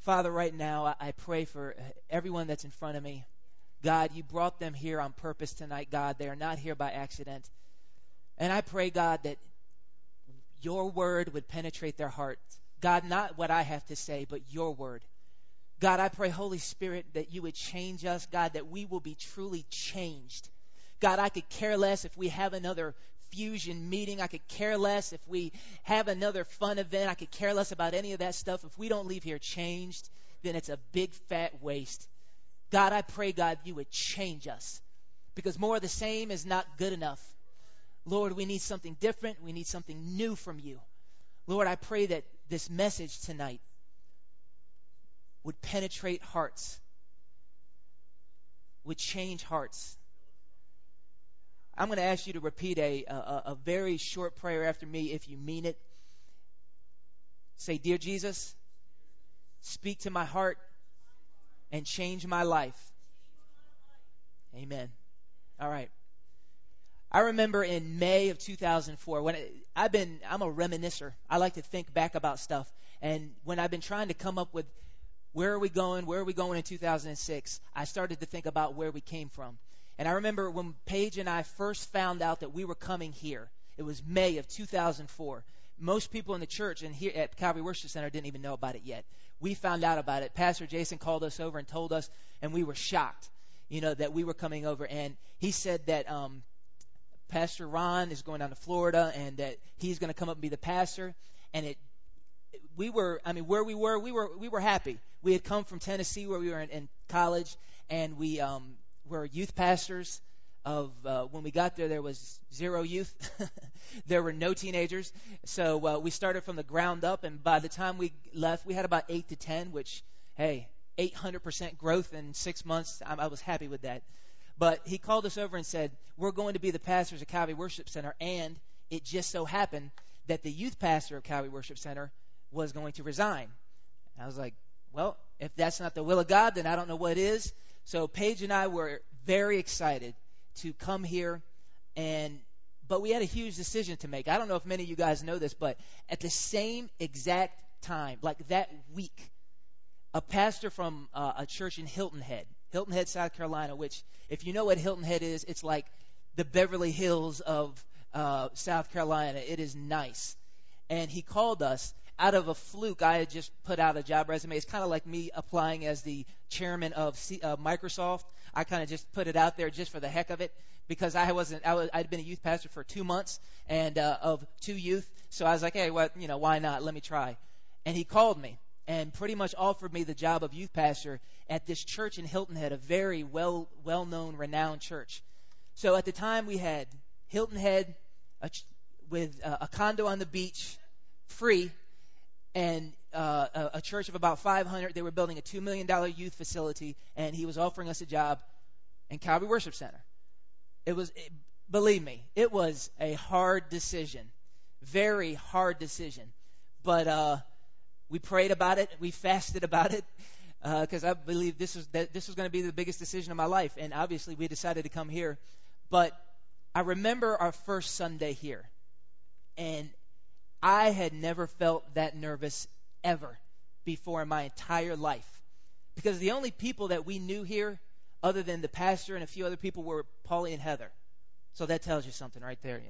Father, right now, I pray for everyone that's in front of me. God, you brought them here on purpose tonight, God. They are not here by accident. And I pray, God, that your word would penetrate their hearts. God, not what I have to say, but your word. God, I pray, Holy Spirit, that you would change us, God, that we will be truly changed. God, I could care less if we have another fusion meeting. I could care less if we have another fun event. I could care less about any of that stuff. If we don't leave here changed, then it's a big fat waste. God, I pray, God, you would change us, because more of the same is not good enough. Lord, we need something different. We need something new from you. Lord, I pray that this message tonight would penetrate hearts, would change hearts. I'm going to ask you to repeat a very short prayer after me if you mean it. Say, Dear Jesus, speak to my heart and change my life. Amen. All right. I remember in May of 2004, when I'm a reminiscer. I like to think back about stuff. And when I've been trying to come up with where are we going in 2006, I started to think about where we came from. And I remember when Paige and I first found out that we were coming here. It was May of 2004. Most people in the church and here at Calvary Worship Center didn't even know about it yet. We found out about it. Pastor Jason called us over and told us, and we were shocked, that we were coming over. And he said that Pastor Ron is going down to Florida and that he's going to come up and be the pastor. And where we were happy. We had come from Tennessee where we were in college, and we were youth pastors of when we got there was 0 youth. There were no teenagers. So we started from the ground up, and by the time we left, we had about 8 to 10, which, hey, 800% growth in 6 months. I was happy with that. But he called us over and said, we're going to be the pastors of Calvary Worship Center, and it just so happened that the youth pastor of Calvary Worship Center was going to resign. I was like, well, if that's not the will of God, then I don't know what is. So Paige and I were very excited to come here, but we had a huge decision to make. I don't know if many of you guys know this, but at the same exact time, like that week, a pastor from a church in Hilton Head, South Carolina, which, if you know what Hilton Head is, it's like the Beverly Hills of South Carolina. It is nice. And he called us. Out of a fluke, I had just put out a job resume. It's kind of like me applying as the chairman of Microsoft. I kind of just put it out there just for the heck of it, because I'd been a youth pastor for 2 months and of 2 youth. So I was like, hey, why not? Let me try. And he called me and pretty much offered me the job of youth pastor at this church in Hilton Head, a very well-known, renowned church. So at the time, we had Hilton Head with a condo on the beach, free, and a church of about 500. They were building a $2 million youth facility, and he was offering us a job in Calvary Worship Center. Believe me, it was a hard decision, very hard decision. But we prayed about it, we fasted about it, because I believe this was going to be the biggest decision of my life. And obviously, we decided to come here. But I remember our first Sunday here, and I had never felt that nervous ever before in my entire life, because the only people that we knew here, other than the pastor and a few other people, were Paulie and Heather. So that tells you something right there.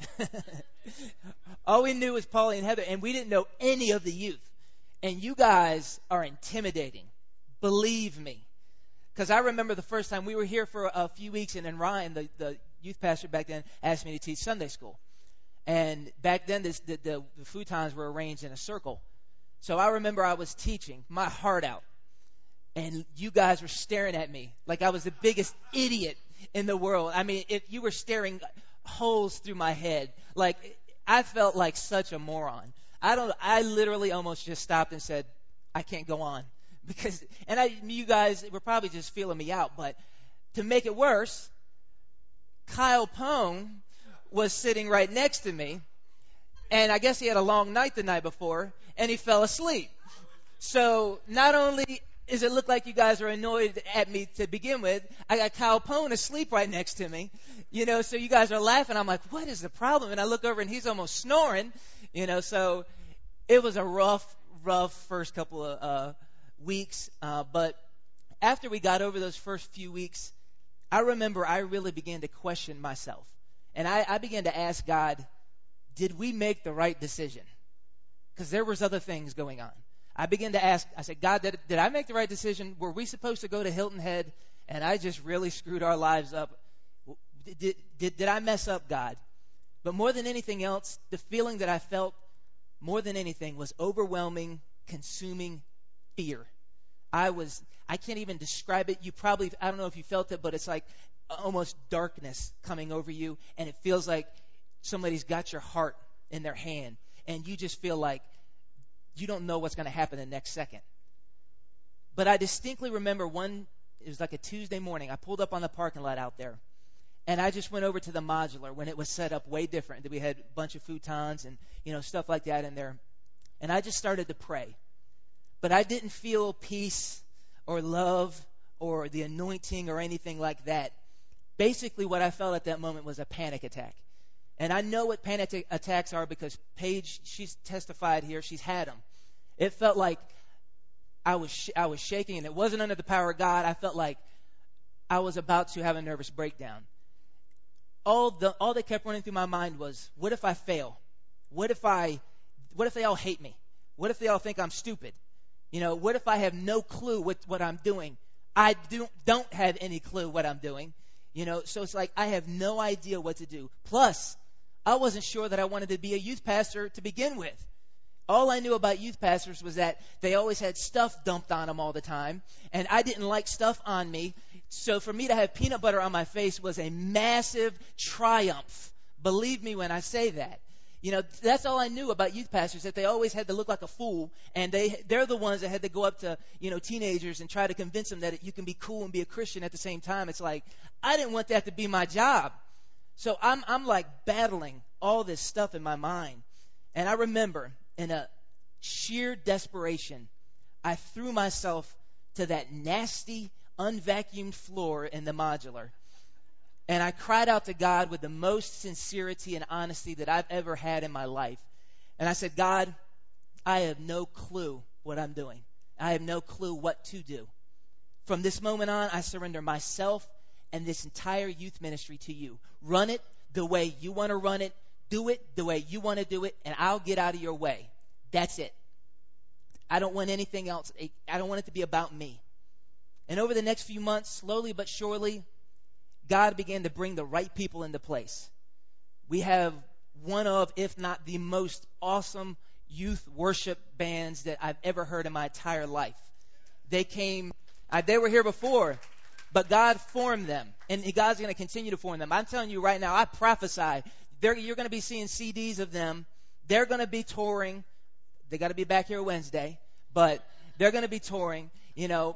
All we knew was Paulie and Heather, and we didn't know any of the youth. And you guys are intimidating, believe me, because I remember the first time we were here for a few weeks, and then Ryan, the youth pastor back then, asked me to teach Sunday school. And back then, the futons were arranged in a circle. So I remember I was teaching my heart out, and you guys were staring at me like I was the biggest idiot in the world. I mean, if you were staring holes through my head, like I felt like such a moron. I literally almost just stopped and said, I can't go on, because you guys were probably just feeling me out. But to make it worse, Kyle Pone was sitting right next to me, and I guess he had a long night the night before, and he fell asleep. So not only does it look like you guys are annoyed at me to begin with, I got Kyle Pone asleep right next to me, so you guys are laughing. I'm like, what is the problem? And I look over, and he's almost snoring, so it was a rough first couple of weeks. But after we got over those first few weeks, I remember I really began to question myself. And I began to ask God, did we make the right decision? Because there was other things going on. I began to ask, I said, God, did I make the right decision? Were we supposed to go to Hilton Head? And I just really screwed our lives up. Did I mess up, God? But more than anything else, the feeling that I felt more than anything was overwhelming, consuming fear. I can't even describe it. I don't know if you felt it, but it's like almost darkness coming over you. And it feels like somebody's got your heart in their hand. And you just feel like you don't know what's going to happen the next second. But I distinctly remember it was like a Tuesday morning. I pulled up on the parking lot out there. And I just went over to the modular when it was set up way different. We had a bunch of futons and, stuff like that in there. And I just started to pray. But I didn't feel peace or love or the anointing or anything like that. Basically, what I felt at that moment was a panic attack. And I know what panic attacks are because Paige, she's testified here, she's had them. It felt like I was shaking, and it wasn't under the power of God. I felt like I was about to have a nervous breakdown. All that kept running through my mind was, what if I fail? What if they all hate me? What if they all think I'm stupid? What if I have no clue what I'm doing? I don't have any clue what I'm doing. So it's like I have no idea what to do. Plus, I wasn't sure that I wanted to be a youth pastor to begin with. All I knew about youth pastors was that they always had stuff dumped on them all the time, and I didn't like stuff on me. So for me to have peanut butter on my face was a massive triumph. Believe me when I say that. That's all I knew about youth pastors, that they always had to look like a fool, and they're the ones that had to go up to, teenagers and try to convince them that you can be cool and be a Christian at the same time. It's like, I didn't want that to be my job. So I'm like battling all this stuff in my mind. And I remember in a sheer desperation, I threw myself to that nasty, unvacuumed floor in the modular. And I cried out to God with the most sincerity and honesty that I've ever had in my life. And I said, God, I have no clue what I'm doing. I have no clue what to do. From this moment on, I surrender myself and this entire youth ministry to you. Run it the way you want to run it. Do it the way you want to do it, and I'll get out of your way. That's it. I don't want anything else. I don't want it to be about me. And over the next few months, slowly but surely, God began to bring the right people into place. We have one of, if not the most awesome youth worship bands that I've ever heard in my entire life. They were here before, but God formed them, and God's going to continue to form them. I'm telling you right now, I prophesy, you're going to be seeing CDs of them. They're going to be touring. They got to be back here Wednesday, but they're going to be touring, Well,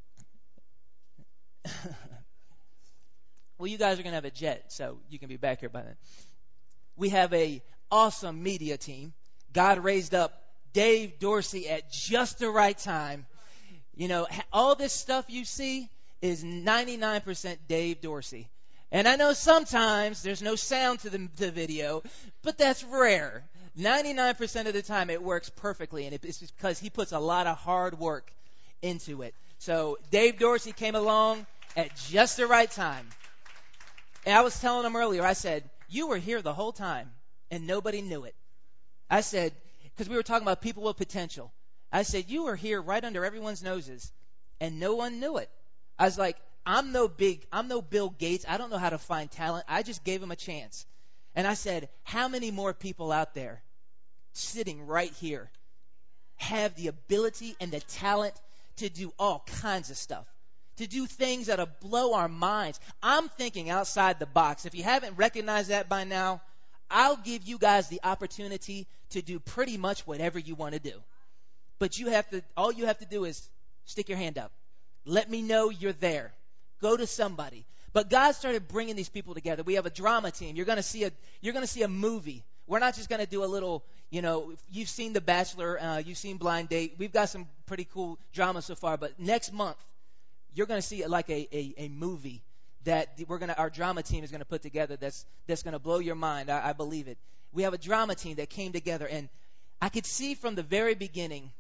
you guys are going to have a jet, so you can be back here by then. We have a awesome media team. God raised up Dave Dorsey at just the right time. All this stuff you see is 99% Dave Dorsey. And I know sometimes there's no sound to the video, but that's rare. 99% of the time it works perfectly, and it's because he puts a lot of hard work into it. So Dave Dorsey came along at just the right time. And I was telling him earlier, I said, you were here the whole time, and nobody knew it. I said, because we were talking about people with potential. I said, you were here right under everyone's noses, and no one knew it. I was like, I'm no Bill Gates. I don't know how to find talent. I just gave him a chance. And I said, how many more people out there sitting right here have the ability and the talent to do all kinds of stuff, to do things that'll blow our minds? I'm thinking outside the box. If you haven't recognized that by now, I'll give you guys the opportunity to do pretty much whatever you want to do. But all you have to do is stick your hand up. Let me know you're there. Go to somebody. But God started bringing these people together. We have a drama team. You're going to see a movie. We're not just going to do a little, you've seen The Bachelor, you've seen Blind Date. We've got some pretty cool drama so far. But next month, you're going to see like a movie that our drama team is going to put together that's going to blow your mind. I believe it. We have a drama team that came together, and I could see from the very beginning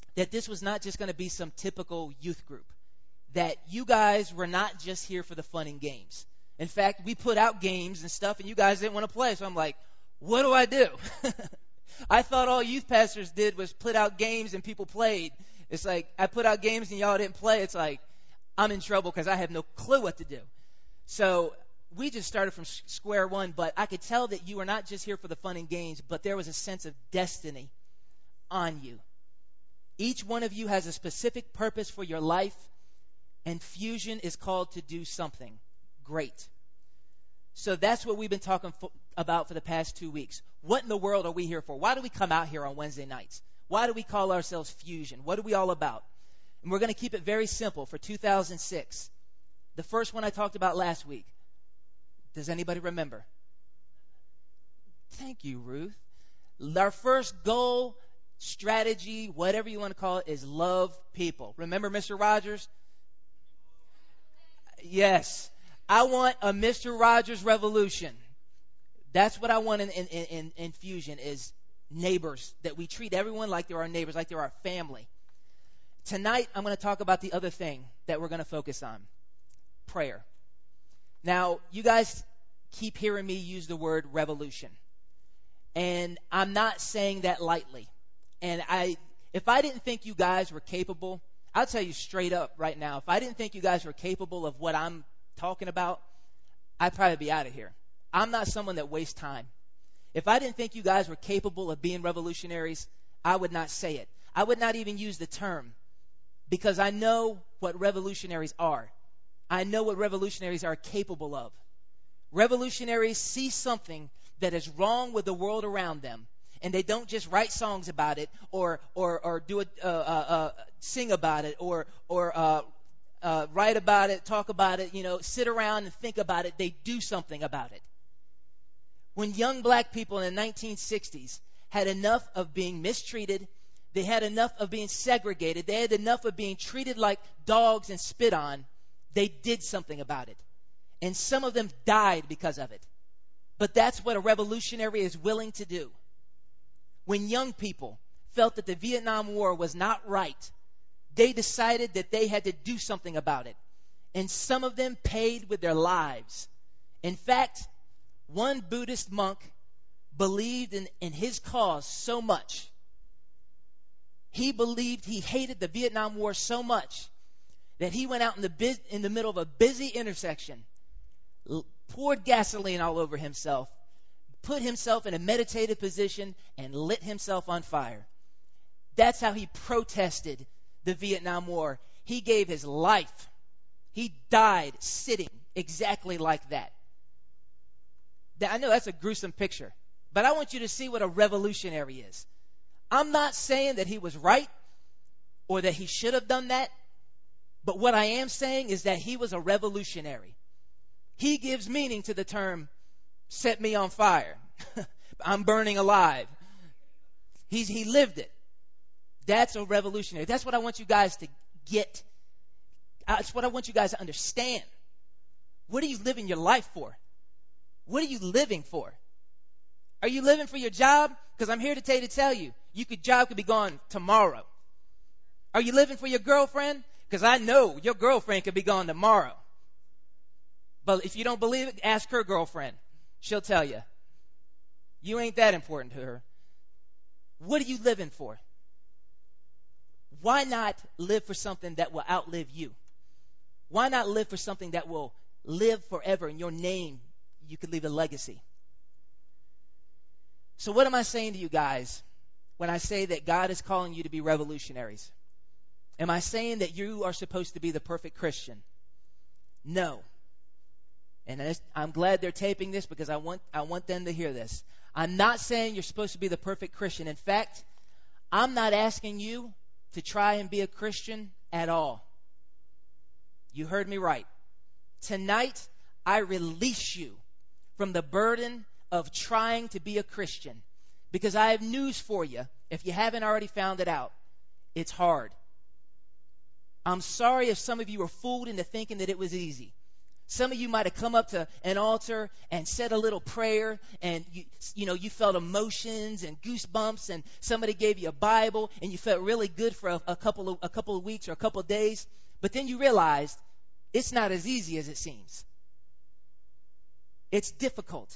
that this was not just going to be some typical youth group, that you guys were not just here for the fun and games. In fact, we put out games and stuff, and you guys didn't want to play. So I'm like, what do I do? I thought all youth pastors did was put out games and people played. It's like, I put out games and y'all didn't play. It's like, I'm in trouble because I have no clue what to do. So we just started from square one, but I could tell that you were not just here for the fun and games, but there was a sense of destiny on you. Each one of you has a specific purpose for your life, and Fusion is called to do something great. So that's what we've been talking about for the past 2 weeks. What in the world are we here for? Why do we come out here on Wednesday nights? Why do we call ourselves Fusion? What are we all about? And we're going to keep it very simple for 2006. The first one I talked about last week. Does anybody remember? Thank you, Ruth. Our first goal, strategy, whatever you want to call it, is love people. Remember Mr. Rogers? Yes. I want a Mr. Rogers revolution. That's what I want in Fusion, is neighbors, that we treat everyone like they're our neighbors, like they're our family. Tonight, I'm going to talk about the other thing that we're going to focus on, prayer. Now, you guys keep hearing me use the word revolution, and I'm not saying that lightly. And if I didn't think you guys were capable, I'll tell you straight up right now, if I didn't think you guys were capable of what I'm talking about, I'd probably be out of here. I'm not someone that wastes time. If I didn't think you guys were capable of being revolutionaries, I would not say it. I would not even use the term, because I know what revolutionaries are. I know what revolutionaries are capable of. Revolutionaries see something that is wrong with the world around them, and they don't just write songs about it or do it, sing about it or write about it, talk about it, sit around and think about it. They do something about it. When young black people in the 1960s had enough of being mistreated, they had enough of being segregated, they had enough of being treated like dogs and spit on, they did something about it. And some of them died because of it. But that's what a revolutionary is willing to do. When young people felt that the Vietnam War was not right, they decided that they had to do something about it. And some of them paid with their lives. In fact, one Buddhist monk believed in his cause so much. He hated the Vietnam War so much that he went out in the middle of a busy intersection, poured gasoline all over himself, put himself in a meditative position, and lit himself on fire. That's how he protested the Vietnam War. He gave his life. He died sitting exactly like that. I know that's a gruesome picture, but I want you to see what a revolutionary is. I'm not saying that he was right or that he should have done that, but what I am saying is that he was a revolutionary. He gives meaning to the term, set me on fire. I'm burning alive. He lived it. That's a revolutionary. That's what I want you guys to get. That's what I want you guys to understand. What are you living your life for? What are you living for? Are you living for your job? Because I'm here today to tell you, job could be gone tomorrow. Are you living for your girlfriend? Because I know your girlfriend could be gone tomorrow. But if you don't believe it, ask her girlfriend. She'll tell you. You ain't that important to her. What are you living for? Why not live for something that will outlive you? Why not live for something that will live forever in your name? You could leave a legacy. So what am I saying to you guys when I say that God is calling you to be revolutionaries? Am I saying that you are supposed to be the perfect Christian? No. And I'm glad they're taping this because I want them to hear this. I'm not saying you're supposed to be the perfect Christian. In fact, I'm not asking you to try and be a Christian at all. You heard me right. Tonight, I release you from the burden of trying to be a Christian, because I have news for you. If you haven't already found it out, it's hard. I'm sorry if some of you were fooled into thinking that it was easy. Some of you might have come up to an altar and said a little prayer, and you felt emotions and goosebumps, and somebody gave you a Bible, and you felt really good for a couple of weeks or a couple of days. But then you realized it's not as easy as it seems. It's difficult.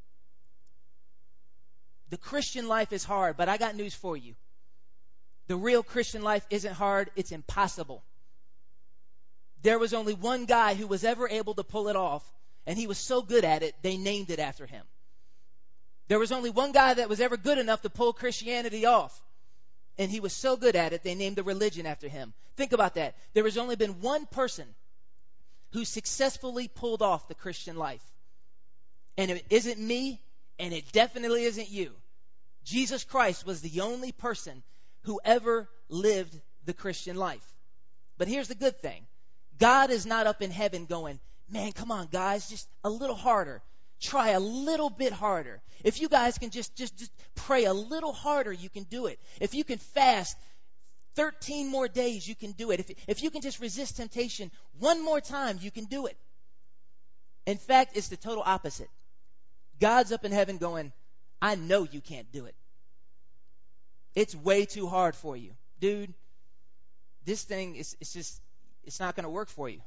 The Christian life is hard, but I got news for you. The real Christian life isn't hard, it's impossible. There was only one guy who was ever able to pull it off, and he was so good at it, they named it after him. There was only one guy that was ever good enough to pull Christianity off, and he was so good at it, they named the religion after him. Think about that. There has only been one person who successfully pulled off the Christian life. And it isn't me, and it definitely isn't you. Jesus Christ was the only person who ever lived the Christian life. But here's the good thing. God is not up in heaven going, man, come on, guys, just a little harder. Try a little bit harder. If you guys can just pray a little harder, you can do it. If you can fast 13 more days, you can do it. If you can just resist temptation one more time, you can do it. In fact, it's the total opposite. God's up in heaven going, I know you can't do it. It's way too hard for you. Dude, this thing it's not going to work for you.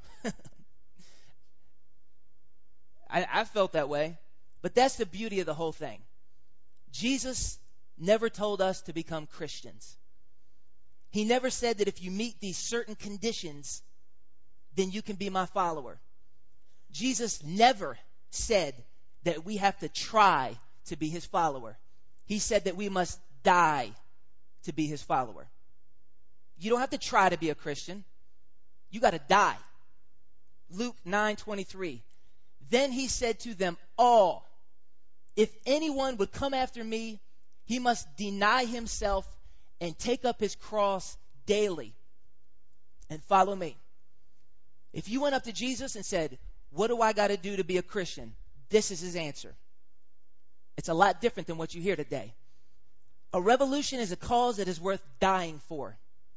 I felt that way. But that's the beauty of the whole thing. Jesus never told us to become Christians. He never said that if you meet these certain conditions, then you can be my follower. Jesus never said that we have to try to be his follower. He said that we must die to be his follower. You don't have to try to be a Christian. You got to die. Luke 9:23. Then he said to them all, if anyone would come after me, he must deny himself and take up his cross daily and follow me. If you went up to Jesus and said, what do I got to do to be a Christian? This is his answer. It's a lot different than what you hear today. A revolution is a cause that is worth dying for.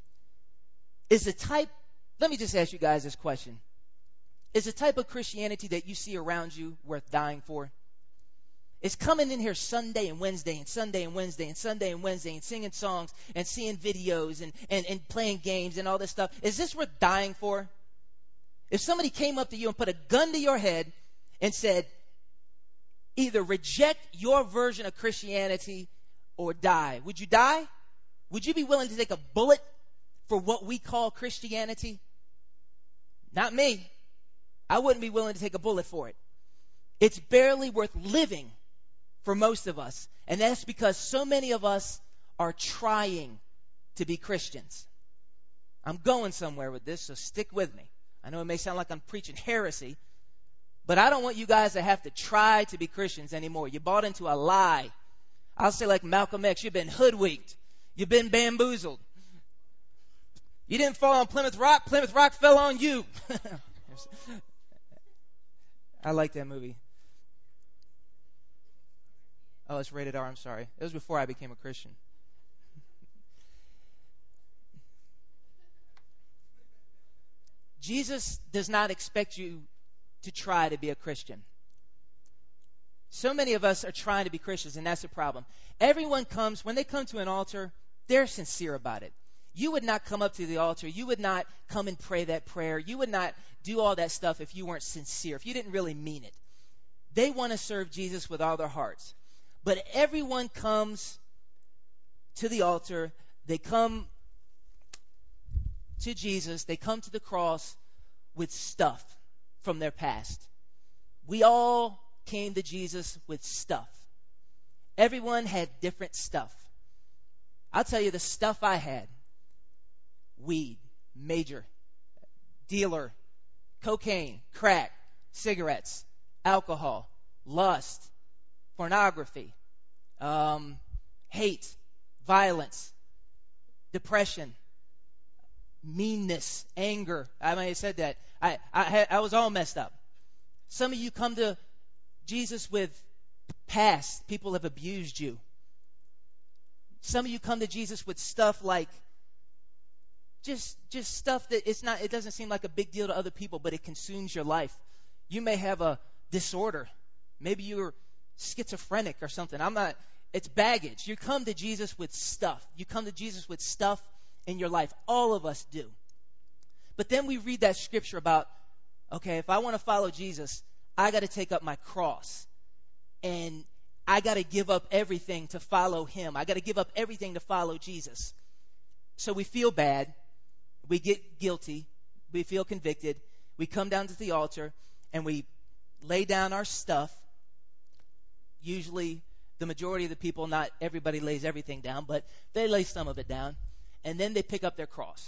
Let me just ask you guys this question. Is the type of Christianity that you see around you worth dying for? Is coming in here Sunday and Wednesday and Sunday and Wednesday and Sunday and Wednesday and singing songs and seeing videos and playing games and all this stuff, is this worth dying for? If somebody came up to you and put a gun to your head and said, either reject your version of Christianity or die, would you die? Would you be willing to take a bullet for what we call Christianity? Not me. I wouldn't be willing to take a bullet for it. It's barely worth living for most of us. And that's because so many of us are trying to be Christians. I'm going somewhere with this, so stick with me. I know it may sound like I'm preaching heresy, but I don't want you guys to have to try to be Christians anymore. You bought into a lie. I'll say like Malcolm X, you've been hoodwinked. You've been bamboozled. You didn't fall on Plymouth Rock. Plymouth Rock fell on you. I like that movie. Oh, it's rated R. I'm sorry. It was before I became a Christian. Jesus does not expect you to try to be a Christian. So many of us are trying to be Christians, and that's the problem. Everyone comes, when they come to an altar, they're sincere about it. You would not come up to the altar. You would not come and pray that prayer. You would not do all that stuff if you weren't sincere, if you didn't really mean it. They want to serve Jesus with all their hearts. But everyone comes to the altar. They come to Jesus. They come to the cross with stuff from their past. We all came to Jesus with stuff. Everyone had different stuff. I'll tell you the stuff I had. Weed, major, dealer, cocaine, crack, cigarettes, alcohol, lust, pornography, hate, violence, depression, meanness, anger. I may have said that. I was all messed up. Some of you come to Jesus with past. People have abused you. Some of you come to Jesus with stuff like just stuff that it doesn't seem like a big deal to other people, but it consumes your life. You may have a disorder. Maybe you're schizophrenic or something. It's baggage. You come to Jesus with stuff. You come to Jesus with stuff in your life. All of us do. But then we read that scripture about, okay, if I want to follow Jesus, I got to take up my cross. And I got to give up everything to follow him. I got to give up everything to follow Jesus. So we feel bad. We get guilty. We feel convicted. We come down to the altar and we lay down our stuff. Usually the majority of the people, not everybody lays everything down, but they lay some of it down. And then they pick up their cross.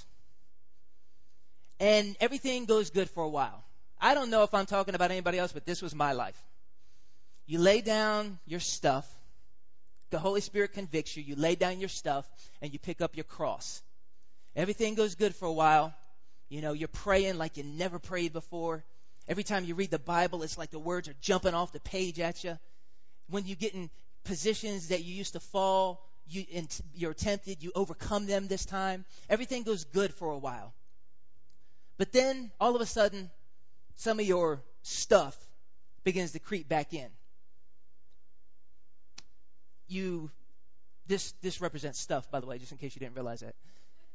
And everything goes good for a while. I don't know if I'm talking about anybody else, but this was my life. You lay down your stuff. The Holy Spirit convicts you. You lay down your stuff and you pick up your cross. Everything goes good for a while. You know, you're praying like you never prayed before. Every time you read the Bible, it's like the words are jumping off the page at you. When you get in positions that you used to fall, you're tempted, you overcome them this time. Everything goes good for a while. But then, all of a sudden, some of your stuff begins to creep back in. This represents stuff, by the way, just in case you didn't realize that.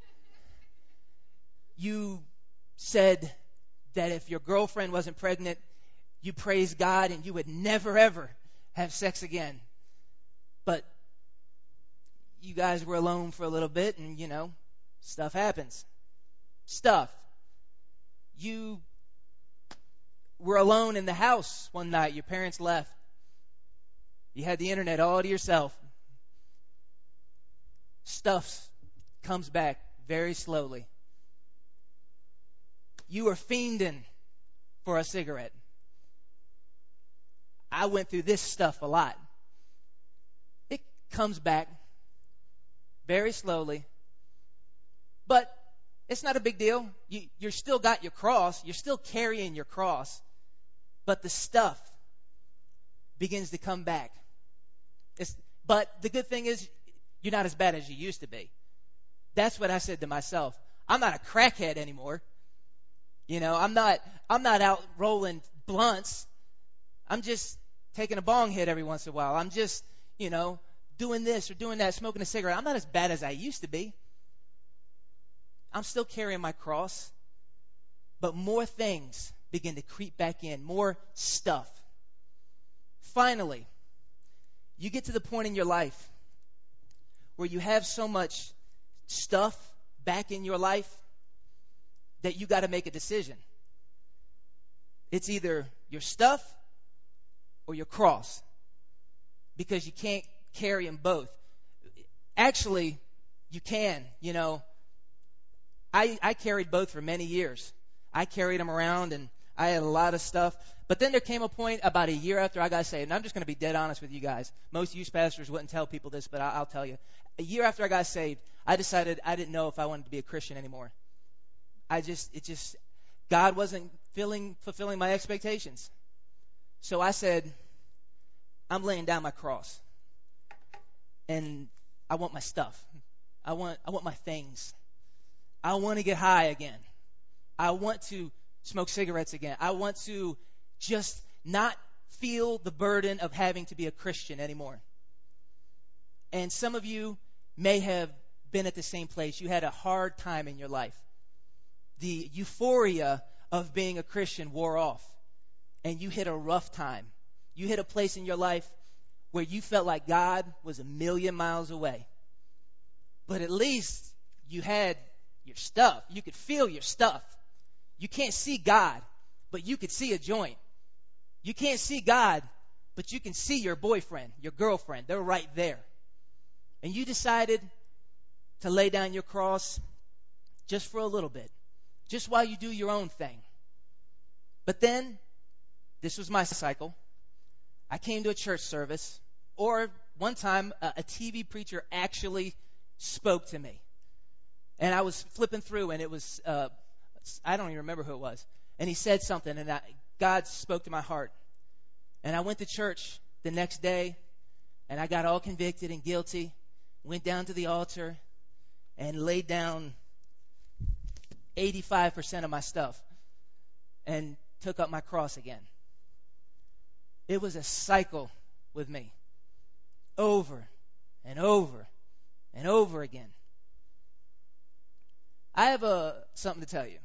You said that if your girlfriend wasn't pregnant, you praised God and you would never, ever have sex again. But you guys were alone for a little bit and, you know, stuff happens. Stuff. You were alone in the house one night. Your parents left. You had the internet all to yourself. Stuff comes back very slowly. You were fiending for a cigarette. I went through this stuff a lot. It comes back very slowly. But it's not a big deal. You're still got your cross. You're still carrying your cross. But the stuff begins to come back. But the good thing is, you're not as bad as you used to be. That's what I said to myself. I'm not a crackhead anymore. You know, I'm not out rolling blunts. I'm just taking a bong hit every once in a while. I'm just, you know, doing this or doing that, smoking a cigarette. I'm not as bad as I used to be. I'm still carrying my cross. But more things begin to creep back in. More stuff. Finally, you get to the point in your life where you have so much stuff back in your life that you got to make a decision. It's either your stuff or your cross, because you can't carry them both. Actually, you can. You know, I carried both for many years. I carried them around and I had a lot of stuff. But then there came a point about a year after I got saved, and I'm just going to be dead honest with you guys. Most youth pastors wouldn't tell people this, but I'll tell you. A year after I got saved, I decided I didn't know if I wanted to be a Christian anymore. God wasn't fulfilling my expectations. So I said, I'm laying down my cross. And I want my stuff. I want my things. I want to get high again. I want to smoke cigarettes again. I want to just not feel the burden of having to be a Christian anymore. And some of you may have been at the same place. You had a hard time in your life. The euphoria of being a Christian wore off, and you hit a rough time. You hit a place in your life where you felt like God was a million miles away. But at least you had your stuff. You could feel your stuff. You can't see God, but you could see a joint. You can't see God, but you can see your boyfriend, your girlfriend. They're right there. And you decided to lay down your cross just for a little bit, just while you do your own thing. But then, this was my cycle. I came to a church service, or one time a TV preacher actually spoke to me. And I was flipping through, and it was, I don't even remember who it was. And he said something, and God spoke to my heart. And I went to church the next day, and I got all convicted and guilty, went down to the altar, and laid down 85% of my stuff and took up my cross again. It was a cycle with me. Over and over and over again. I have something to tell you.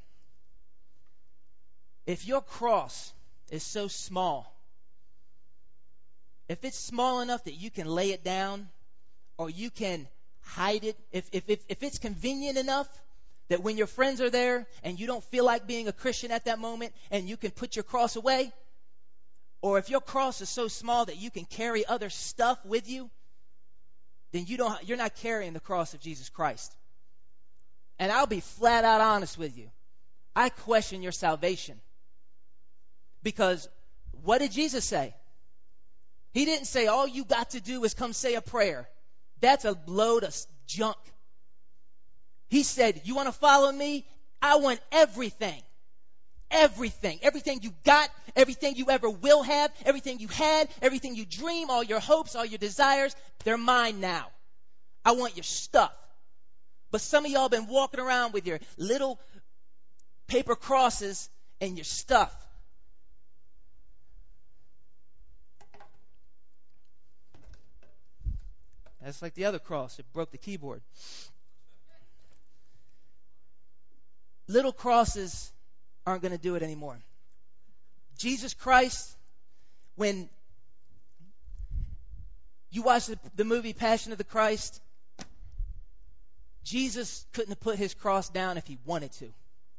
If your cross is so small, if it's small enough that you can lay it down or you can hide it, if it's convenient enough that when your friends are there and you don't feel like being a Christian at that moment and you can put your cross away, or if your cross is so small that you can carry other stuff with you, then you're not carrying the cross of Jesus Christ. And I'll be flat out honest with you. I question your salvation. Because what did Jesus say? He didn't say all you got to do is come say a prayer. That's a load of junk. He said, you want to follow me? I want everything. Everything. Everything you got, everything you ever will have, everything you had, everything you dream, all your hopes, all your desires, they're mine now. I want your stuff. But some of y'all been walking around with your little paper crosses and your stuff. That's like the other cross. It broke the keyboard. Little crosses aren't going to do it anymore. Jesus Christ, when you watch the movie Passion of the Christ, Jesus couldn't have put his cross down if he wanted to.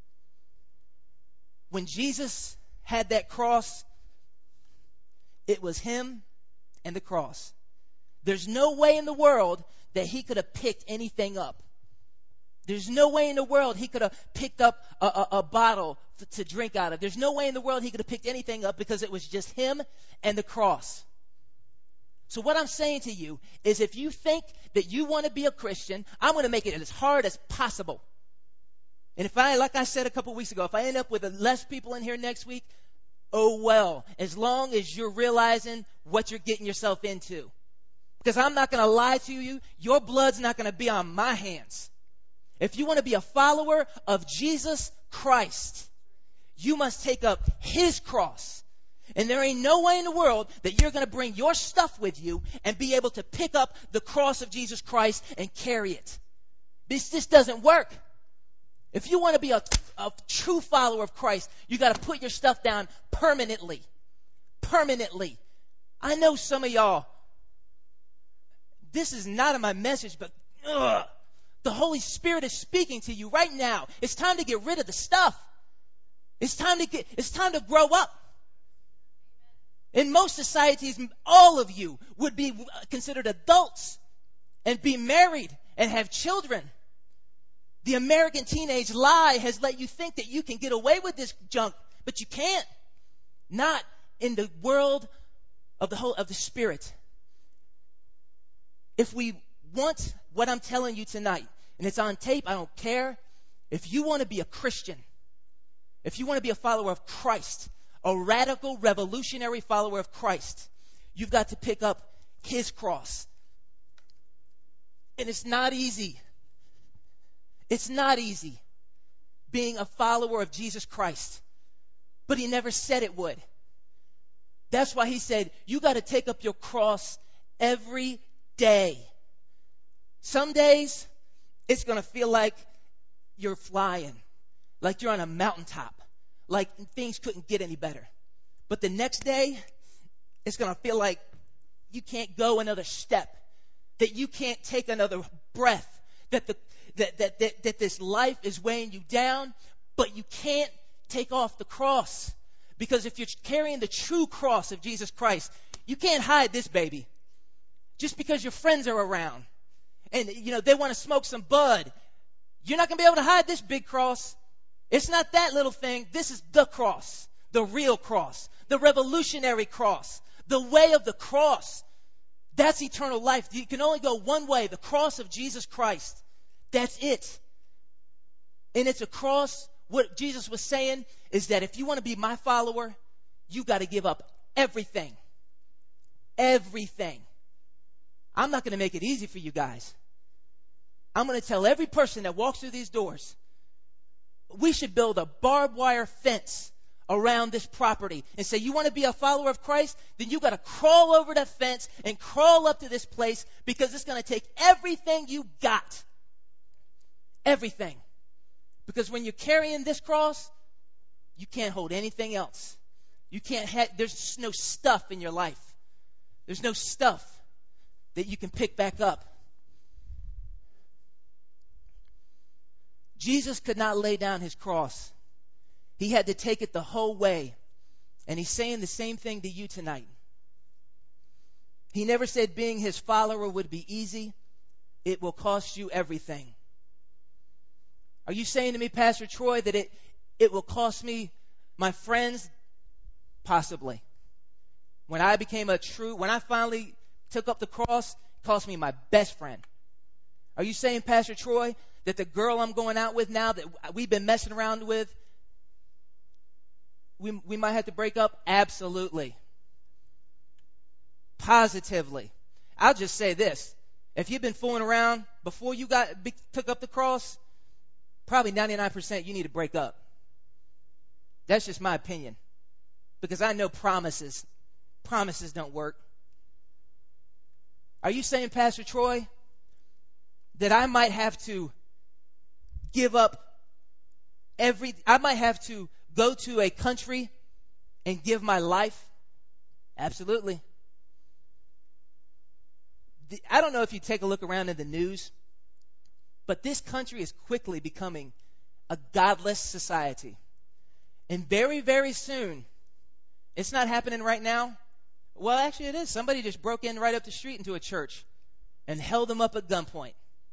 When Jesus had that cross, it was him and the cross. There's no way in the world that he could have picked anything up. There's no way in the world he could have picked up a bottle to drink out of. There's no way in the world he could have picked anything up because it was just him and the cross. So what I'm saying to you is if you think that you want to be a Christian, I'm going to make it as hard as possible. And if like I said a couple weeks ago, if I end up with less people in here next week, oh well, as long as you're realizing what you're getting yourself into. Because I'm not going to lie to you, your blood's not going to be on my hands. If you want to be a follower of Jesus Christ, you must take up his cross. And there ain't no way in the world that you're going to bring your stuff with you and be able to pick up the cross of Jesus Christ and carry it. This doesn't work. If you want to be a true follower of Christ, you got to put your stuff down permanently. Permanently. I know some of y'all, this is not in my message, but the Holy Spirit is speaking to you right now. It's time to get rid of the stuff. It's time to grow up. In most societies, all of you would be considered adults and be married and have children. The American teenage lie has let you think that you can get away with this junk, but you can't. Not in the world of the Spirit. If we want what I'm telling you tonight, and it's on tape, I don't care. If you want to be a Christian, if you want to be a follower of Christ, a radical, revolutionary follower of Christ, you've got to pick up his cross. And it's not easy. It's not easy being a follower of Jesus Christ. But he never said it would. That's why he said, you got to take up your cross every day. Some days, it's going to feel like you're flying, like you're on a mountaintop, like things couldn't get any better. But the next day, it's going to feel like you can't go another step, that you can't take another breath, that this life is weighing you down, but you can't take off the cross. Because if you're carrying the true cross of Jesus Christ, you can't hide this baby. Just because your friends are around and they want to smoke some bud, you're not going to be able to hide this big cross. It's not that little thing. This is the cross, the real cross, the revolutionary cross, the way of the cross. That's eternal life. You can only go one way, the cross of Jesus Christ. That's it. And it's a cross. What Jesus was saying is that if you want to be my follower, you got to give up everything. Everything. I'm not going to make it easy for you guys. I'm going to tell every person that walks through these doors, we should build a barbed wire fence around this property and say, you want to be a follower of Christ? Then you got to crawl over that fence and crawl up to this place, because it's going to take everything you got. Everything. Because when you're carrying this cross, you can't hold anything else. You can't have, there's no stuff in your life. There's no stuff that you can pick back up. Jesus could not lay down his cross. He had to take it the whole way. And he's saying the same thing to you tonight. He never said being his follower would be easy. It will cost you everything. Are you saying to me, Pastor Troy, that it will cost me my friends? Possibly. When I finally took up the cross, it cost me my best friend. Are you saying, Pastor Troy, that the girl I'm going out with now, that we've been messing around with, we might have to break up? Absolutely. Positively. I'll just say this. If you've been fooling around before you took up the cross, probably 99% you need to break up. That's just my opinion. Because I know promises don't work. Are you saying, Pastor Troy, that I might have to give up I might have to go to a country and give my life? Absolutely. I don't know if you take a look around in the news, but this country is quickly becoming a godless society. And very, very soon, it's not happening right now. Well, actually it is. Somebody just broke in right up the street into a church and held them up at gunpoint.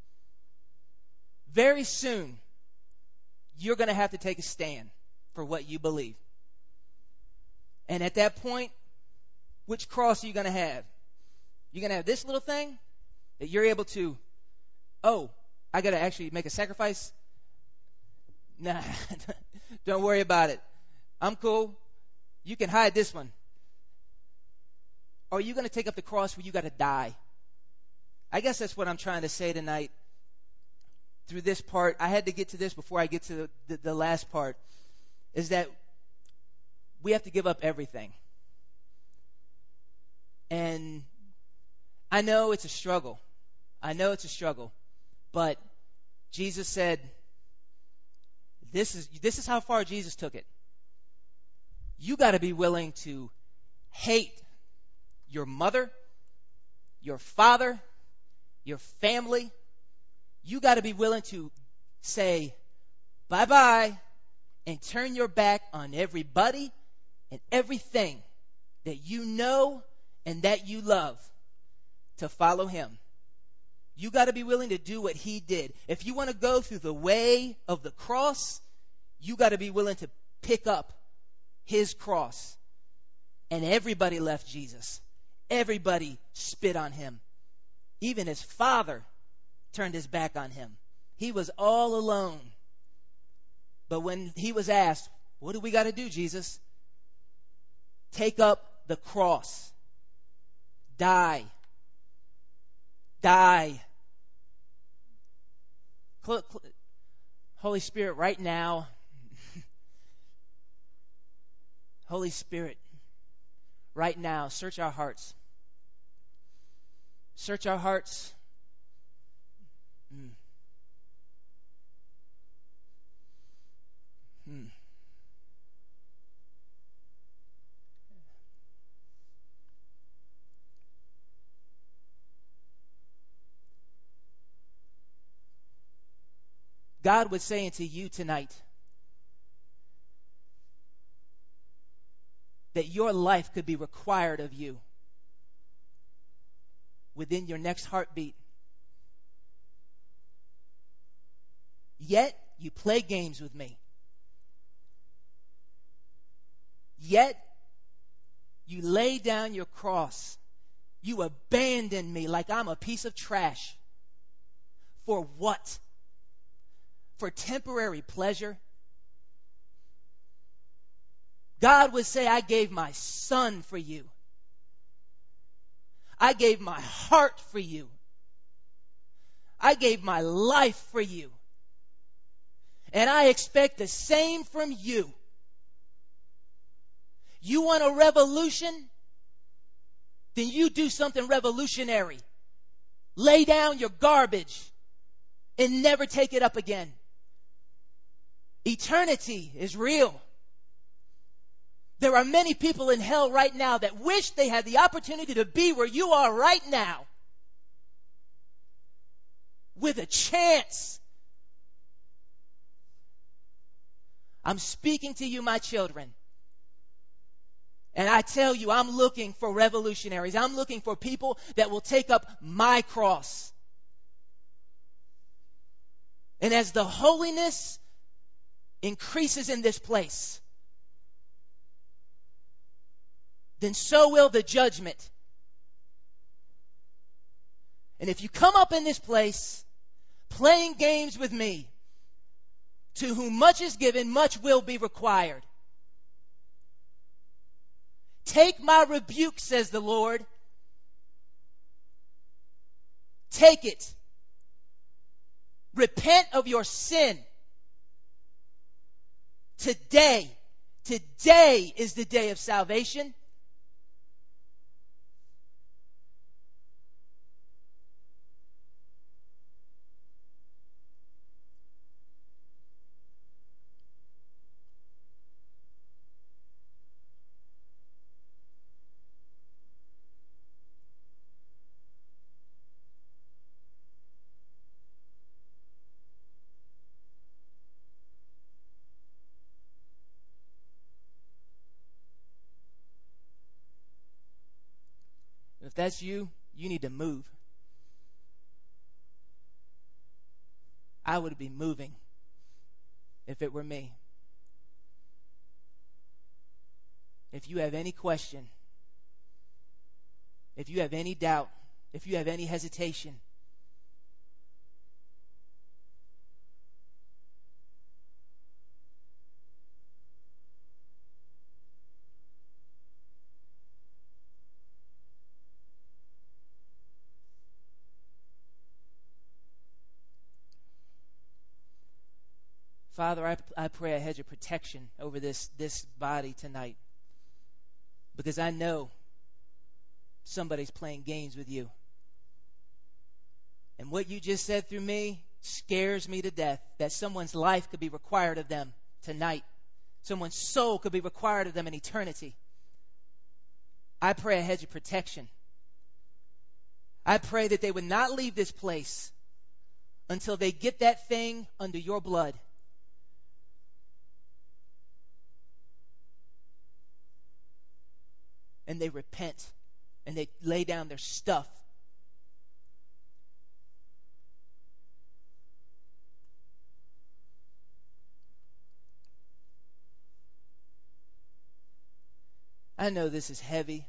Very soon, you're going to have to take a stand for what you believe. And at that point, which cross are you going to have? You're going to have this little thing that you're able to, I got to actually make a sacrifice? Nah, don't worry about it. I'm cool. You can hide this one. Or are you going to take up the cross where you got to die? I guess that's what I'm trying to say tonight through this part. I had to get to this before I get to the last part, is that we have to give up everything. And I know it's a struggle. But Jesus said, this is how far Jesus took it. You got to be willing to hate your mother, your father, your family. You got to be willing to say bye-bye and turn your back on everybody and everything that you know and that you love to follow him. You got to be willing to do what he did. If you want to go through the way of the cross, you got to be willing to pick up his cross. And everybody left Jesus. Everybody spit on him. Even his father turned his back on him. He was all alone. But when he was asked, what do we got to do, Jesus? Take up the cross. Die. Holy Spirit, right now. Holy Spirit, right now, search our hearts. Search our hearts. God was saying to you tonight that your life could be required of you within your next heartbeat. Yet you play games with me. Yet you lay down your cross. You abandon me like I'm a piece of trash. For what? For temporary pleasure? God would say, I gave my son for you. I gave my heart for you. I gave my life for you. And I expect the same from you. You want a revolution? Then you do something revolutionary. Lay down your garbage and never take it up again. Eternity is real. There are many people in hell right now that wish they had the opportunity to be where you are right now, with a chance. I'm speaking to you, my children. And I tell you, I'm looking for revolutionaries. I'm looking for people that will take up my cross. And as the holiness increases in this place, then so will the judgment. And if you come up in this place playing games with me, to whom much is given, much will be required. Take my rebuke, says the Lord. Take it. Repent of your sin. Today is the day of salvation. If that's you, you need to move. I would be moving if it were me. If you have any question, if you have any doubt, if you have any hesitation, Father, I pray a hedge of protection over this body tonight, because I know somebody's playing games with you. And what you just said through me scares me to death, that someone's life could be required of them tonight. Someone's soul could be required of them in eternity. I pray a hedge of protection. I pray that they would not leave this place until they get that thing under your blood. And they repent and they lay down their stuff. I know this is heavy.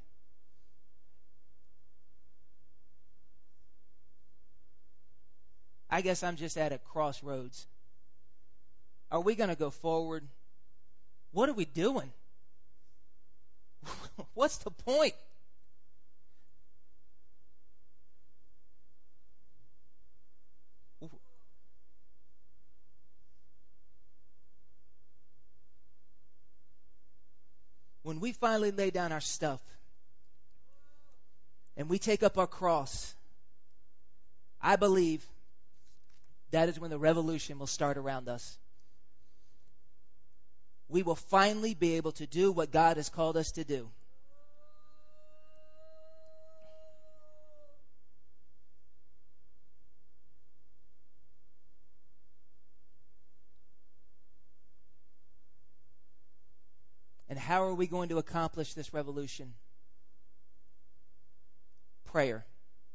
I guess I'm just at a crossroads. Are we going to go forward? What are we doing? What's the point? When we finally lay down our stuff and we take up our cross, I believe that is when the revolution will start around us. We will finally be able to do what God has called us to do. And how are we going to accomplish this revolution? Prayer.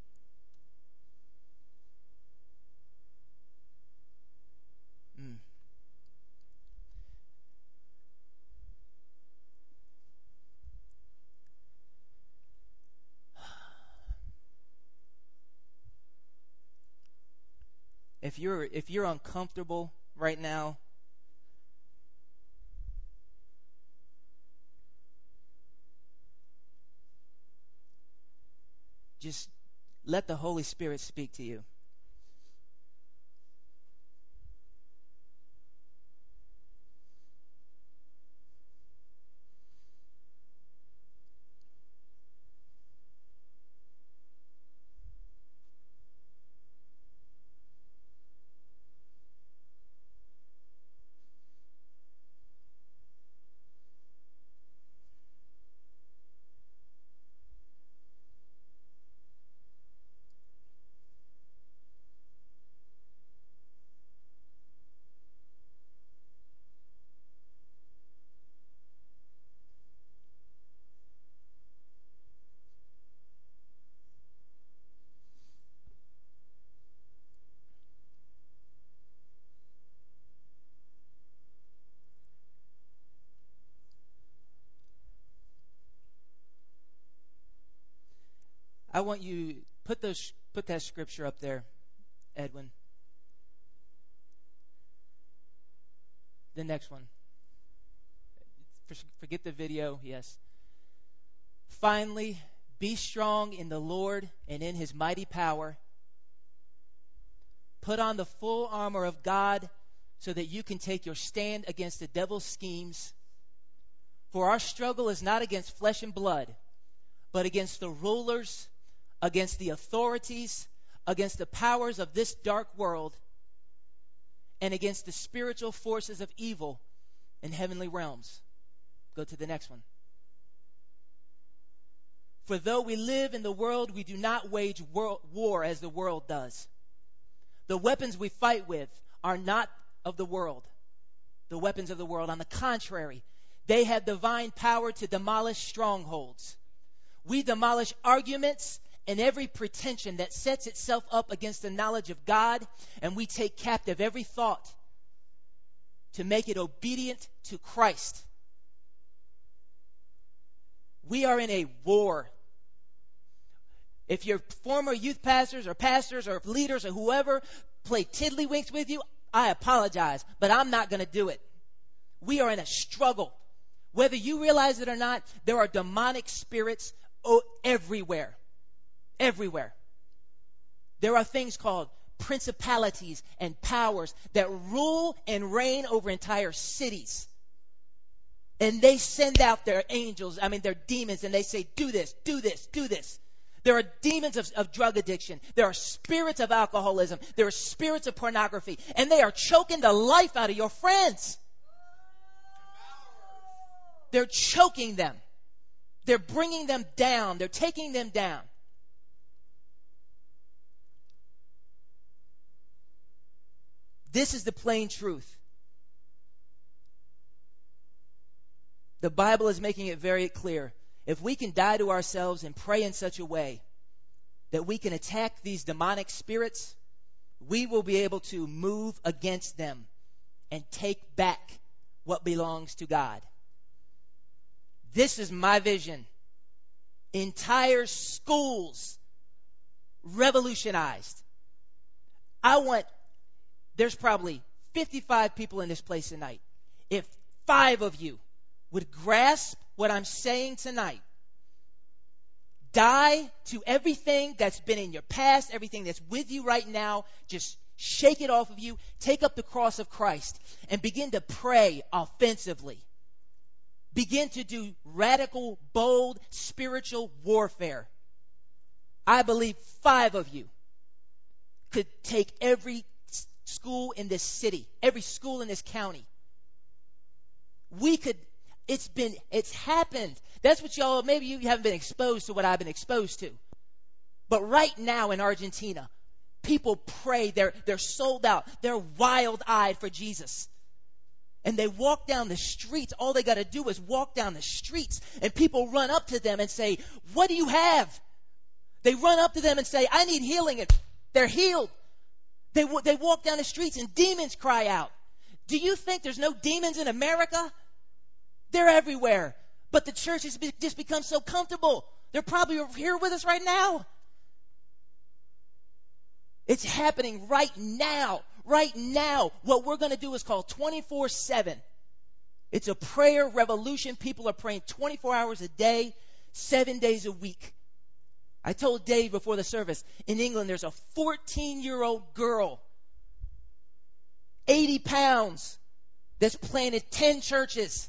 If you're uncomfortable right now, just let the Holy Spirit speak to you. I want you put that scripture up there, Edwin. The next one. Forget the video. Yes. Finally, be strong in the Lord and in his mighty power. Put on the full armor of God so that you can take your stand against the devil's schemes. For our struggle is not against flesh and blood, but against the rulers, against the authorities, against the powers of this dark world, and against the spiritual forces of evil in heavenly realms. Go to the next one. For though we live in the world, we do not wage war as the world does. The weapons we fight with are not of the world, the weapons of the world. On the contrary, they have divine power to demolish strongholds. We demolish arguments and every pretension that sets itself up against the knowledge of God, and we take captive every thought to make it obedient to Christ. We are in a war. If your former youth pastors or leaders or whoever play tiddlywinks with you, I apologize, but I'm not going to do it. We are in a struggle. Whether you realize it or not, there are demonic spirits everywhere. Everywhere. There are things called principalities and powers that rule and reign over entire cities. And they send out their angels, their demons, and they say, do this, do this, do this. There are demons of drug addiction. There are spirits of alcoholism. There are spirits of pornography. And they are choking the life out of your friends. They're choking them. They're bringing them down. They're taking them down. This is the plain truth. The Bible is making it very clear. If we can die to ourselves and pray in such a way that we can attack these demonic spirits, we will be able to move against them and take back what belongs to God. This is my vision. Entire schools revolutionized. There's probably 55 people in this place tonight. If 5 of you would grasp what I'm saying tonight, die to everything that's been in your past, everything that's with you right now, just shake it off of you, take up the cross of Christ, and begin to pray offensively. Begin to do radical, bold, spiritual warfare. I believe 5 of you could take every school in this city, every school in this county. It's happened. That's what maybe you haven't been exposed to what I've been exposed to. But right now in Argentina, people pray, they're sold out, they're wild-eyed for Jesus. And they walk down the streets. All they got to do is walk down the streets, and people run up to them and say, "What do you have?" They run up to them and say, "I need healing," and they're healed. They walk down the streets and demons cry out. Do you think there's no demons in America? They're everywhere. But the church has just become so comfortable. They're probably over here with us right now. It's happening right now. Right now. What we're going to do is called 24/7. It's a prayer revolution. People are praying 24 hours a day, 7 days a week. I told Dave before the service, in England there's a 14-year-old girl, 80 pounds, that's planted 10 churches,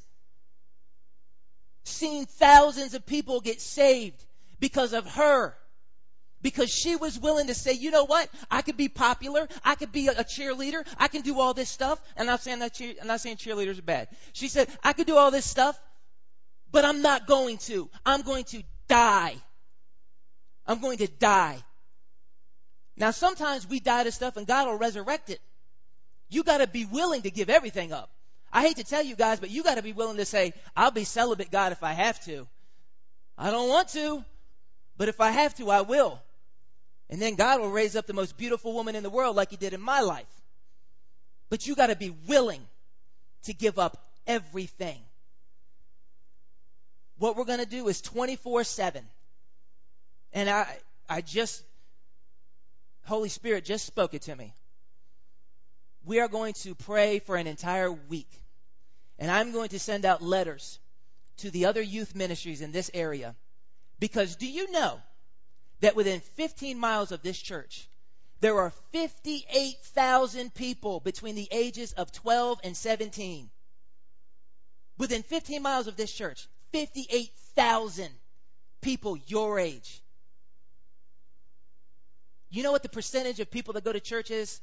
seen thousands of people get saved because of her. Because she was willing to say, you know what? I could be popular. I could be a cheerleader. I can do all this stuff. And I'm not saying cheerleaders are bad. She said, I could do all this stuff, but I'm not going to. I'm going to die. I'm going to die. Now, sometimes we die to stuff and God will resurrect it. You got to be willing to give everything up. I hate to tell you guys, but you got to be willing to say, I'll be celibate, God, if I have to. I don't want to, but if I have to, I will. And then God will raise up the most beautiful woman in the world like he did in my life. But you got to be willing to give up everything. What we're going to do is 24/7. And Holy Spirit just spoke it to me. We are going to pray for an entire week. And I'm going to send out letters to the other youth ministries in this area. Because do you know that within 15 miles of this church, there are 58,000 people between the ages of 12 and 17. Within 15 miles of this church, 58,000 people your age. You know what the percentage of people that go to church is?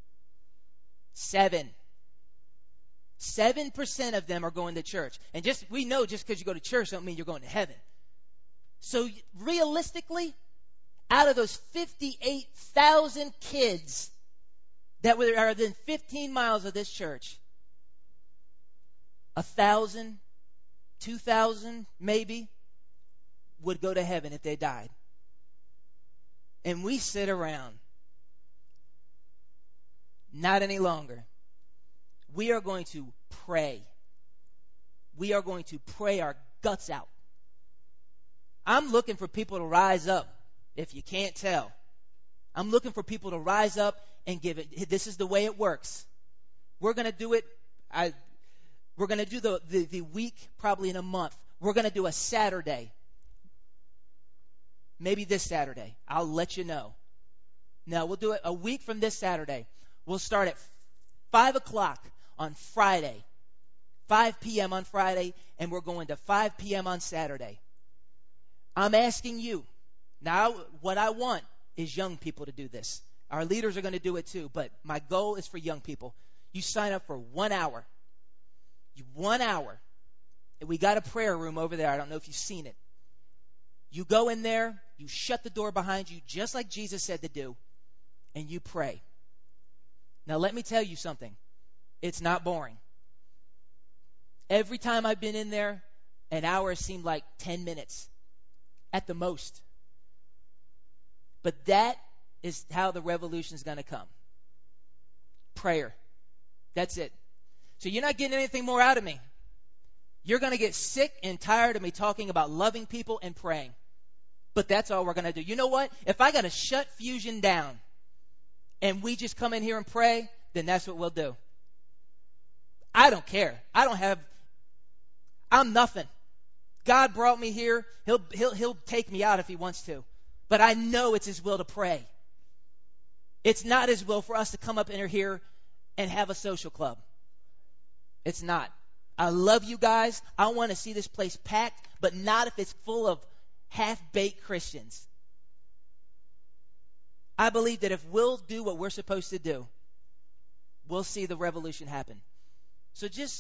7%. 7% of them are going to church. And we know just because you go to church don't mean you're going to heaven. So realistically, out of those 58,000 kids that are within 15 miles of this church, 1,000, 2,000 maybe would go to heaven if they died. And we sit around. Not any longer. We are going to pray. We are going to pray our guts out. I'm looking for people to rise up, if you can't tell. I'm looking for people to rise up and give it. This is the way it works. We're going to do it. We're going to do the week probably in a month. We're going to do a Saturday. Maybe this Saturday. I'll let you know. No, we'll do it a week from this Saturday. We'll start at 5 o'clock on Friday, 5 p.m. on Friday, and we're going to 5 p.m. on Saturday. I'm asking you. Now, what I want is young people to do this. Our leaders are going to do it too, but my goal is for young people. You sign up for 1 hour. 1 hour. And we got a prayer room over there. I don't know if you've seen it. You go in there, you shut the door behind you, just like Jesus said to do, and you pray. Now, let me tell you something. It's not boring. Every time I've been in there, an hour seemed like 10 minutes at the most. But that is how the revolution is going to come. Prayer. That's it. So you're not getting anything more out of me. You're going to get sick and tired of me talking about loving people and praying. But that's all we're going to do. You know what? If I got to shut Fusion down and we just come in here and pray, then that's what we'll do. I don't care. I'm nothing. God brought me here. He'll take me out if he wants to. But I know it's his will to pray. It's not his will for us to come up in here and have a social club. It's not. I love you guys. I want to see this place packed, but not if it's full of half-baked Christians. I believe that if we'll do what we're supposed to do, we'll see the revolution happen. So just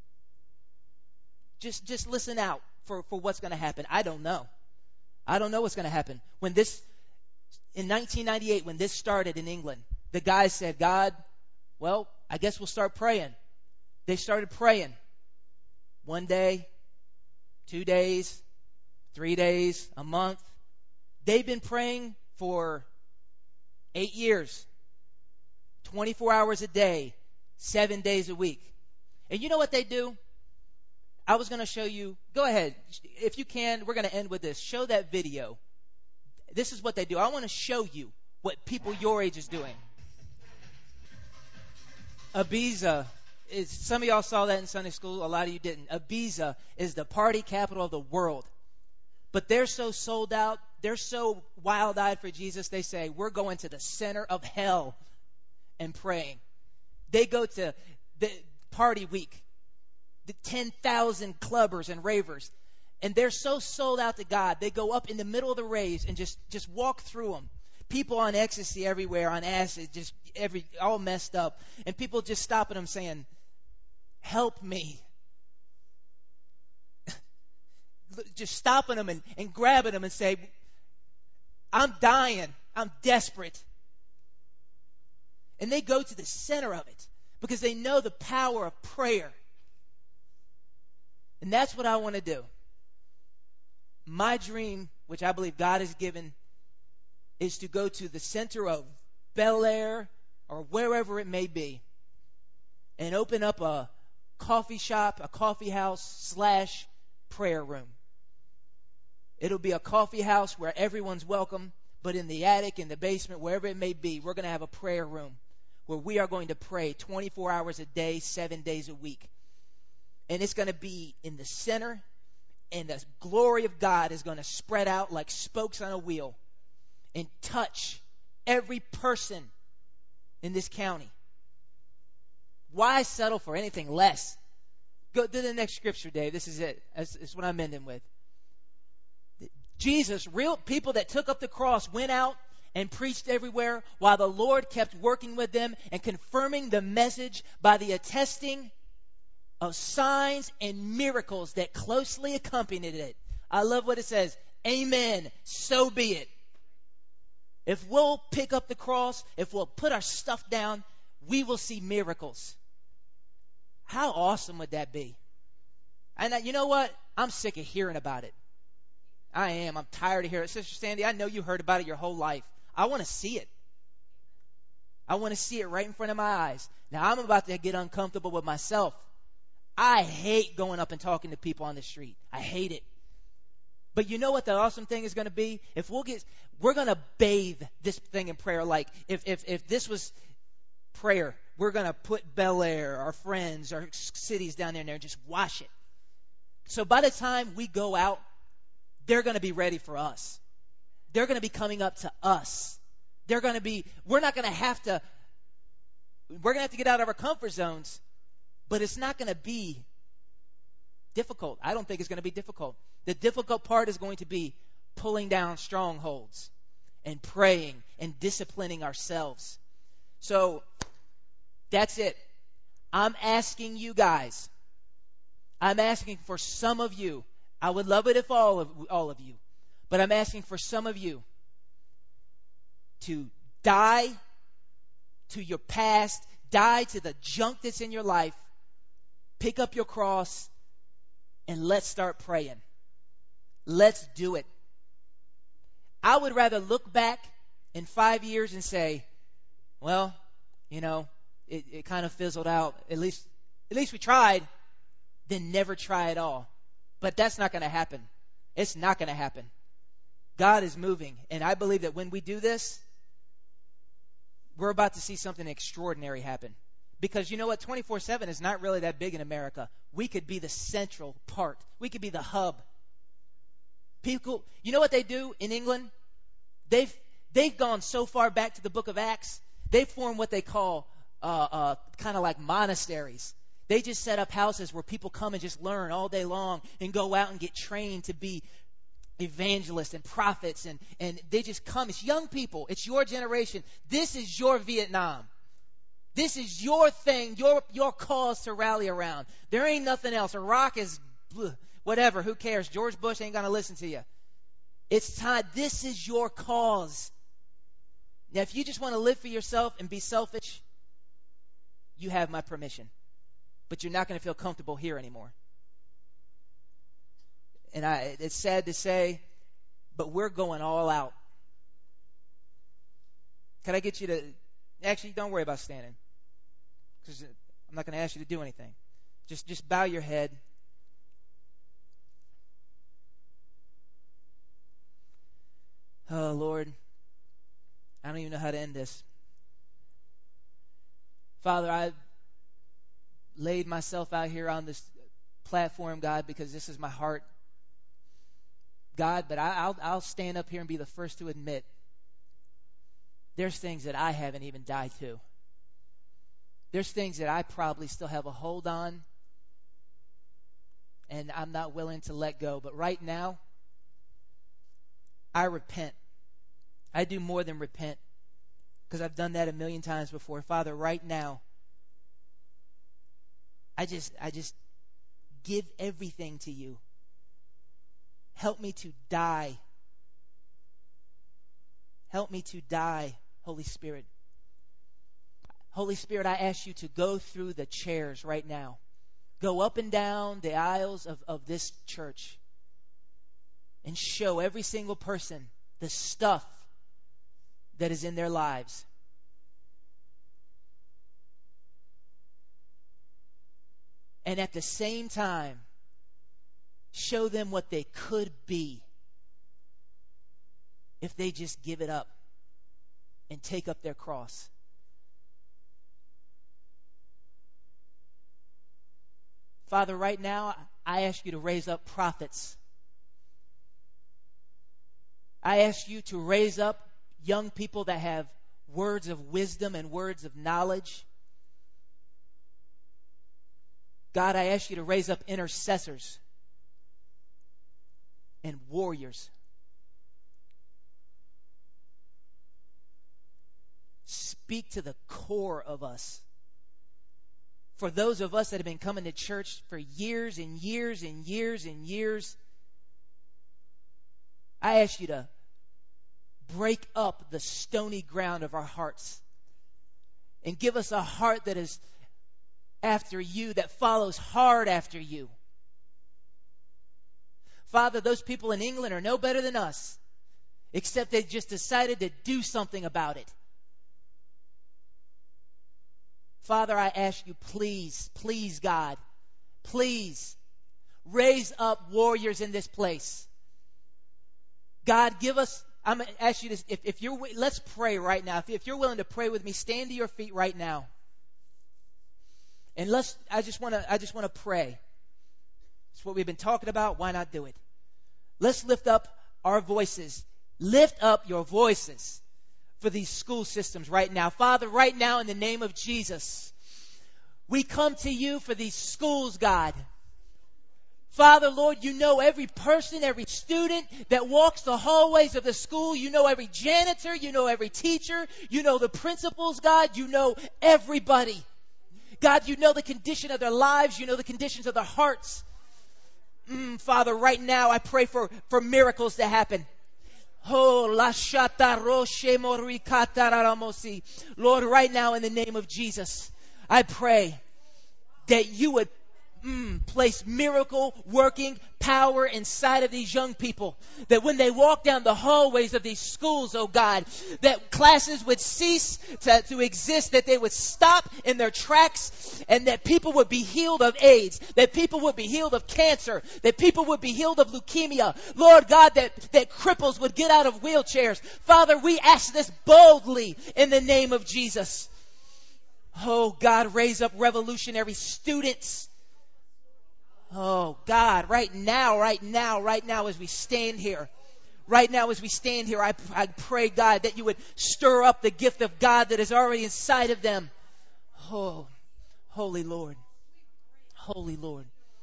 listen out for what's going to happen. I don't know. I don't know what's going to happen. In 1998, when this started in England, the guys said, God, well, I guess we'll start praying. They started praying. 1 day, 2 days, 3 days, a month. They've been praying for 8 years, 24 hours a day, 7 days a week. And you know what they do? I was going to show you. Go ahead. If you can, we're going to end with this. Show that video. This is what they do. I want to show you what people your age is doing. Ibiza is, some of y'all saw that in Sunday school. A lot of you didn't. Ibiza is the party capital of the world. But they're so sold out. They're so wild-eyed for Jesus. They say, we're going to the center of hell and praying. They go to the party week. The 10,000 clubbers and ravers. And they're so sold out to God, they go up in the middle of the raves and just walk through them. People on ecstasy everywhere, on acid, all messed up. And people just stopping them saying, help me. Just stopping them and grabbing them and say, I'm dying. I'm desperate. And they go to the center of it because they know the power of prayer. And that's what I want to do. My dream, which I believe God has given, is to go to the center of Bel Air or wherever it may be and open up a coffee shop, a coffee house / prayer room. It'll be a coffee house where everyone's welcome, but in the attic, in the basement, wherever it may be, we're going to have a prayer room where we are going to pray 24 hours a day, 7 days a week. And it's going to be in the center, and the glory of God is going to spread out like spokes on a wheel and touch every person in this county. Why settle for anything less? Go to the next scripture, Dave. This is it. That's what I'm ending with. Jesus, real people that took up the cross, went out and preached everywhere while the Lord kept working with them and confirming the message by the attesting of signs and miracles that closely accompanied it. I love what it says. Amen. So be it. If we'll pick up the cross, if we'll put our stuff down, we will see miracles. How awesome would that be? And you know what? I'm sick of hearing about it. I am. I'm tired of hearing it. Sister Sandy, I know you heard about it your whole life. I want to see it. I want to see it right in front of my eyes. Now, I'm about to get uncomfortable with myself. I hate going up and talking to people on the street. I hate it. But you know what the awesome thing is going to be? We're going to bathe this thing in prayer. Like if this was prayer, we're going to put Bel Air, our friends, our cities down there and just wash it. So by the time we go out, they're going to be ready for us. They're going to be coming up to us. We're going to have to get out of our comfort zones, but it's not going to be difficult. I don't think it's going to be difficult. The difficult part is going to be pulling down strongholds and praying and disciplining ourselves. So that's it. I'm asking you guys. I'm asking for some of you. I would love it if all of you. But I'm asking for some of you to die to your past, die to the junk that's in your life, pick up your cross, and let's start praying. Let's do it. I would rather look back in 5 years and say, well, it kind of fizzled out. At least we tried, than never try at all. But that's not going to happen. It's not going to happen. God is moving. And I believe that when we do this, we're about to see something extraordinary happen. Because you know what? 24/7 is not really that big in America. We could be the central part. We could be the hub. People, you know what they do in England? They've gone so far back to the book of Acts. They formed what they call kind of like monasteries. They just set up houses where people come and just learn all day long and go out and get trained to be evangelists and prophets. And they just come. It's young people. It's your generation. This is your Vietnam. This is your thing, your cause to rally around. There ain't nothing else. Iraq is whatever. Who cares? George Bush ain't going to listen to you. It's time. This is your cause. Now, if you just want to live for yourself and be selfish, you have my permission. But you're not going to feel comfortable here anymore. And it's sad to say, but we're going all out. Can I get you to... Actually, don't worry about standing. Because I'm not going to ask you to do anything. Just bow your head. Oh, Lord. I don't even know how to end this. Father, I laid myself out here on this platform, God, because this is my heart. God, but I'll stand up here and be the first to admit there's things that I haven't even died to. There's things that I probably still have a hold on, and I'm not willing to let go. But right now, I repent. I do more than repent, because I've done that a million times before. Father, right now, I just give everything to you. Help me to die. Help me to die, Holy Spirit. Holy Spirit, I ask you to go through the chairs right now. Go up and down the aisles of this church and show every single person the stuff that is in their lives. And at the same time, show them what they could be. if they just give it up and take up their cross. Father, right now, I ask you to raise up prophets. I ask you to raise up young people that have words of wisdom and words of knowledge. God, I ask you to raise up intercessors and warriors. Speak to the core of us. For those of us that have been coming to church for years and years and years and years, I ask you to break up the stony ground of our hearts and give us a heart that is after you, that follows hard after you. Father, those people in England are no better than us, except they just decided to do something about it. Father, I ask you, please, please, God, please raise up warriors in this place. God, give us, I'm going to ask you this, if you're, let's pray right now. If you're willing to pray with me, stand to your feet right now. And I just want to pray. It's what we've been talking about. Why not do it? Let's lift up our voices. Lift up your voices for these school systems right now. Father, right now in the name of Jesus, we come to you for these schools, God. Father, Lord, you know every person, every student that walks the hallways of the school. You know every janitor. You know every teacher. You know the principals, God. You know everybody. God, you know the condition of their lives. You know the conditions of their hearts. Father, right now I pray for miracles to happen. Oh, la shata roshe morikata raramosi. Lord, right now in the name of Jesus, I pray that you would place miracle working power inside of these young people. That when they walk down the hallways of these schools, oh God, that classes would cease to exist, that they would stop in their tracks, and that people would be healed of AIDS, that people would be healed of cancer, that people would be healed of leukemia. Lord God, that cripples would get out of wheelchairs. Father, we ask this boldly in the name of Jesus. Oh God, raise up revolutionary students. Oh God, right now as we stand here, I pray, God, that you would stir up the gift of God that is already inside of them. Oh, Holy Lord. Holy Lord.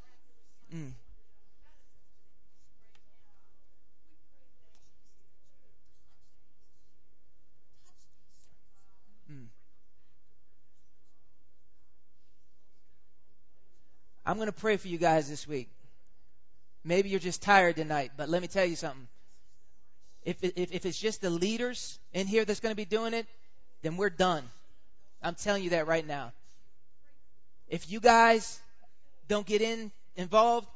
I'm going to pray for you guys this week. Maybe you're just tired tonight, but let me tell you something. If it's just the leaders in here that's going to be doing it, then we're done. I'm telling you that right now. If you guys don't get involved,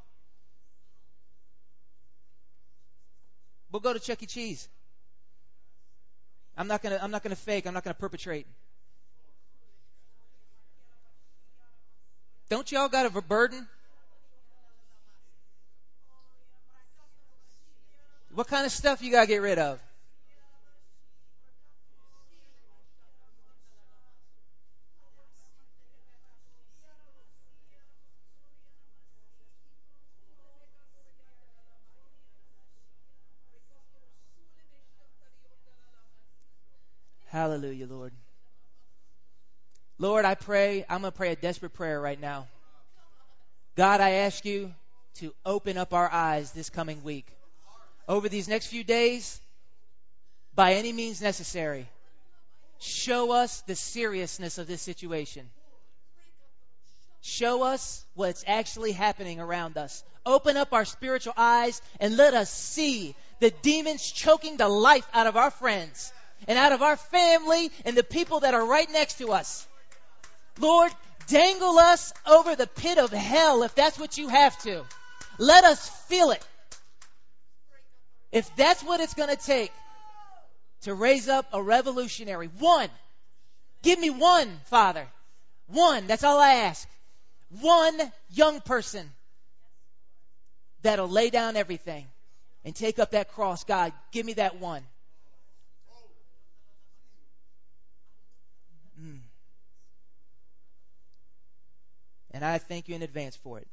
we'll go to Chuck E. Cheese. I'm not gonna fake. I'm not gonna perpetrate. Don't y'all got a burden? What kind of stuff you got to get rid of? Hallelujah, Lord. Lord, I'm going to pray a desperate prayer right now. God, I ask you to open up our eyes this coming week. Over these next few days, by any means necessary, show us the seriousness of this situation. Show us what's actually happening around us. Open up our spiritual eyes and let us see the demons choking the life out of our friends and out of our family and the people that are right next to us. Lord, dangle us over the pit of hell if that's what you have to. Let us feel it. If that's what it's going to take to raise up a revolutionary. One. Give me one, Father. One. That's all I ask. One young person that'll lay down everything and take up that cross. God, give me that one. And I thank you in advance for it.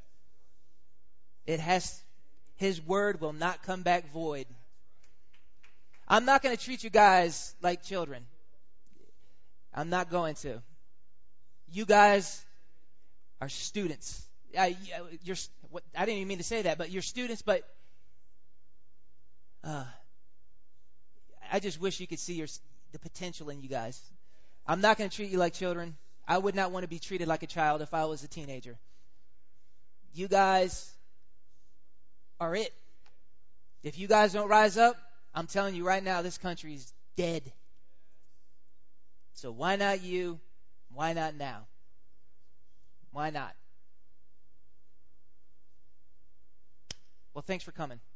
His word will not come back void. I'm not going to treat you guys like children. I'm not going to. You guys are students. I didn't even mean to say that, but you're students, but I just wish you could see the potential in you guys. I'm not going to treat you like children. I would not want to be treated like a child if I was a teenager. You guys are it. If you guys don't rise up, I'm telling you right now, this country is dead. So why not you? Why not now? Why not? Well, thanks for coming.